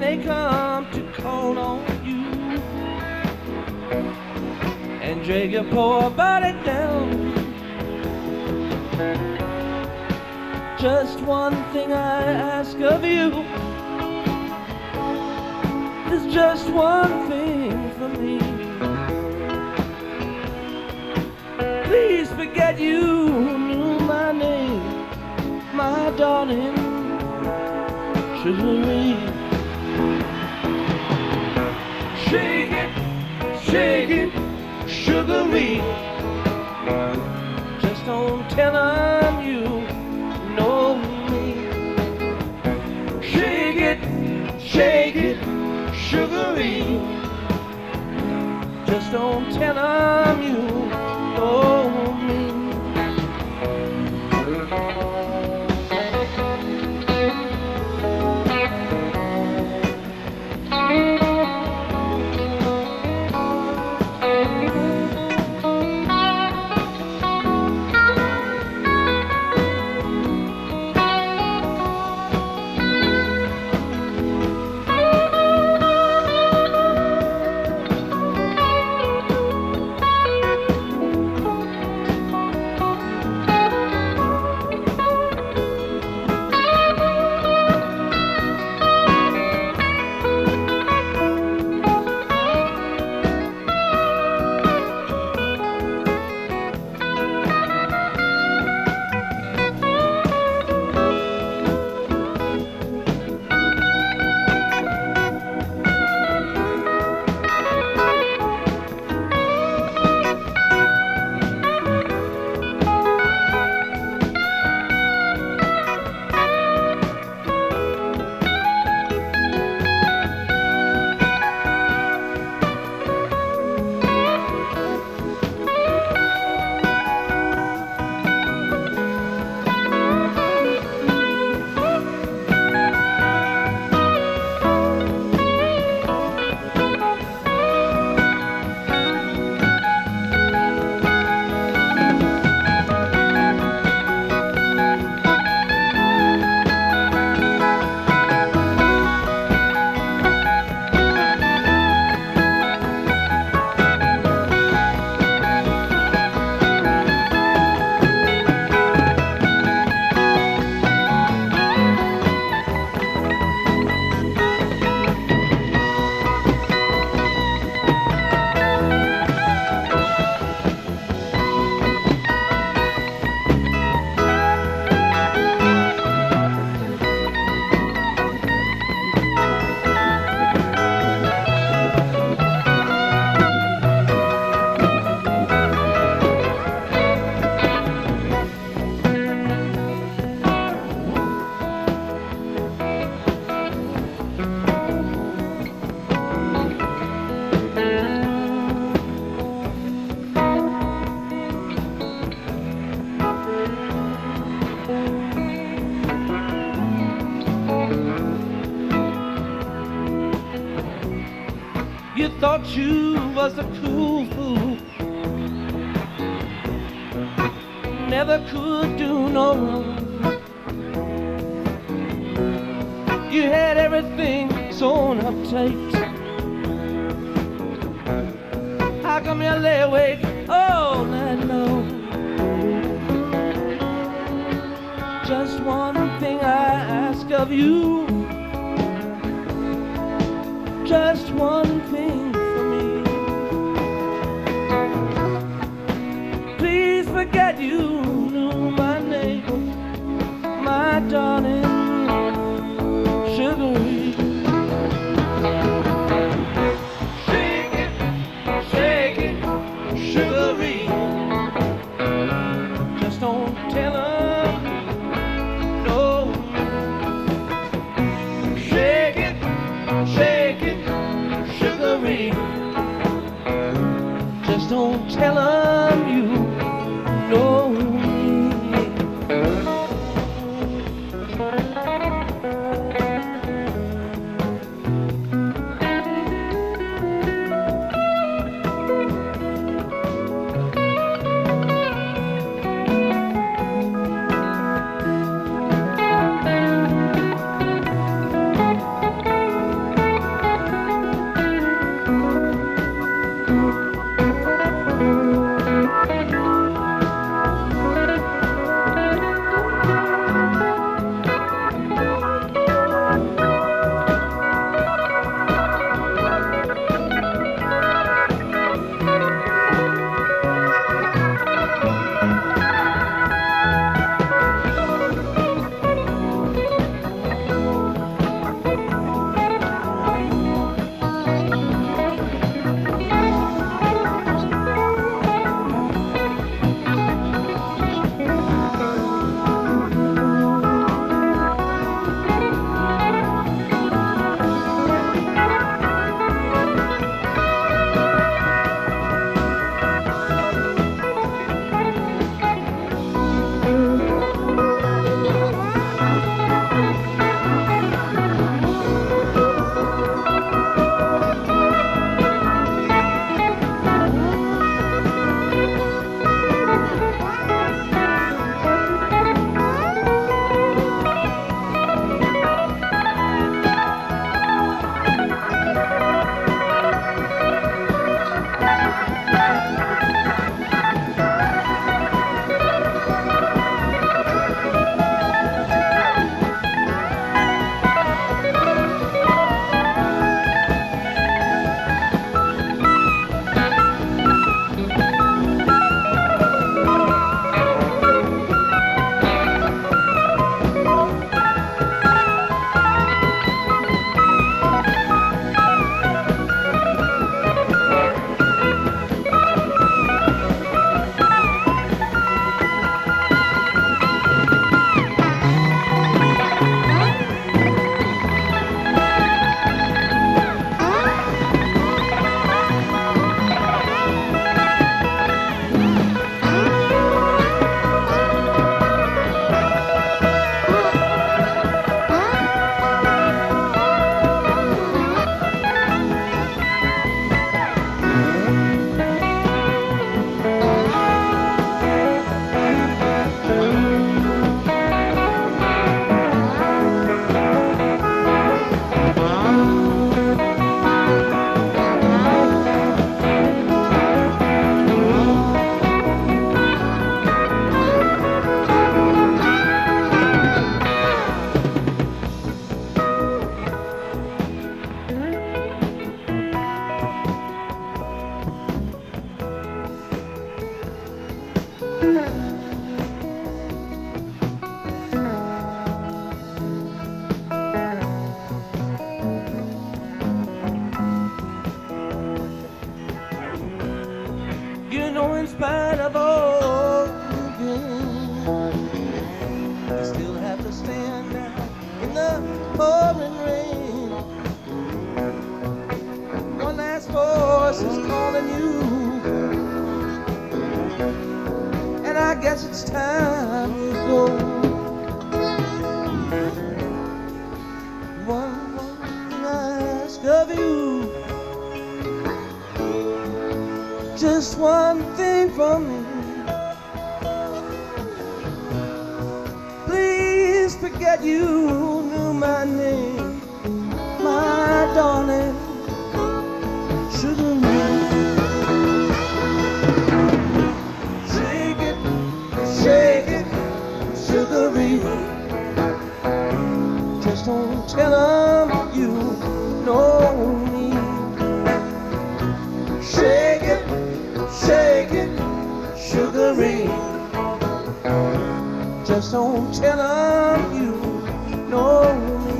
they come to call on you and drag your poor body down. Just one thing I ask of you. There's just one thing for me. Please forget you knew my name, my darling Sugar-Ray. Shake it, Sugar-Ray. Just don't tell 'em you know me. Shake it, Sugar-Ray. Just don't tell 'em you know me. You thought you was a cool fool, never could do no wrong. You had everything sewn up tight. How come you lay awake all night long? Just one thing I ask of you. Just one thing for me. Please forget you knew my name, my darling Sugar-Ray. Shake it, Sugar-Ray. Just don't tell her no. Shake it, Sugar-Ray. Just don't tell 'em you know. it's time you go. One thing I ask of you, just one thing from me. Please forget you knew my name, my darling. Sugar me. Shake it, shake it, sugary. Just don't tell 'em you know me. Shake it, sugary. Just don't tell 'em you know me.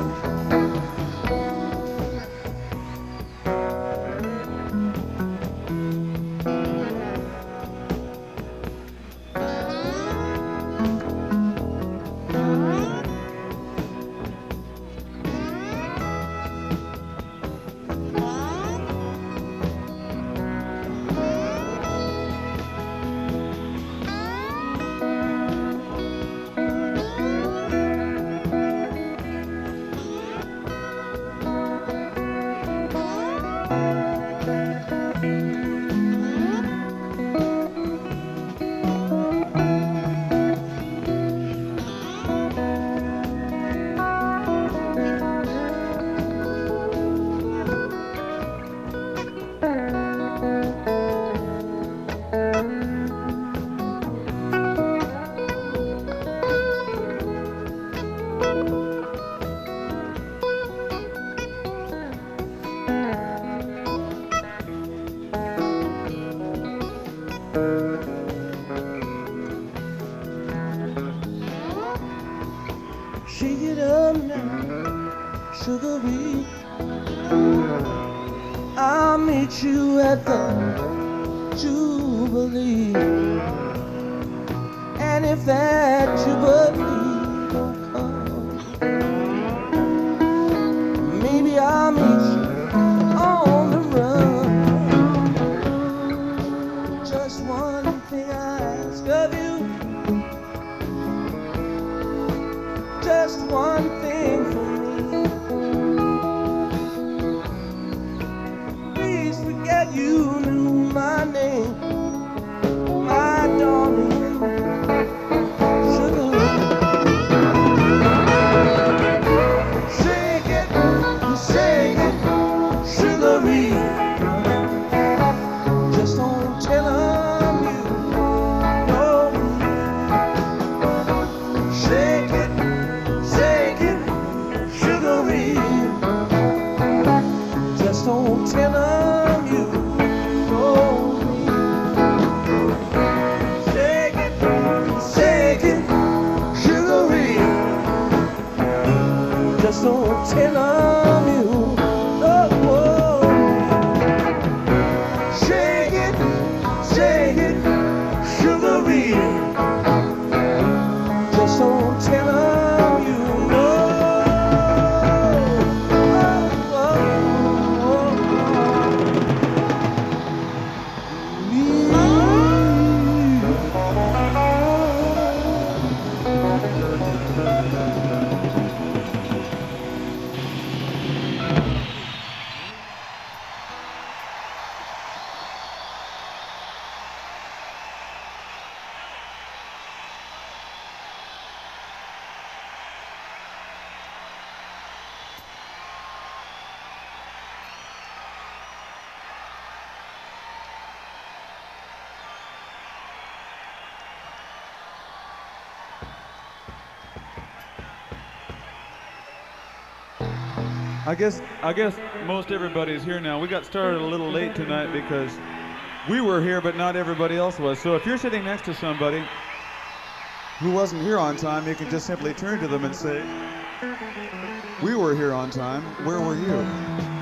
Shake it up now, sugary. I'll meet you at the Jubilee. And if that Jubilee don't come, maybe I'll meet you on the run. Just one thing I ask of you, just one thing from me. Please forget you knew my name, my darling. Sugar. Shake it, sugary. Just don't tell 'em you know me. Shake it, sugary. Just don't tell 'em you know me. Shake it, sugary. Just don't tell 'em you know me. Shake it, sugary. Just don't tell 'em you know. I guess most everybody's here now. We got started a little late tonight because we were here, but not everybody else was. So if you're sitting next to somebody who wasn't here on time, you can just simply turn to them and say, "We were here on time. Where were you?"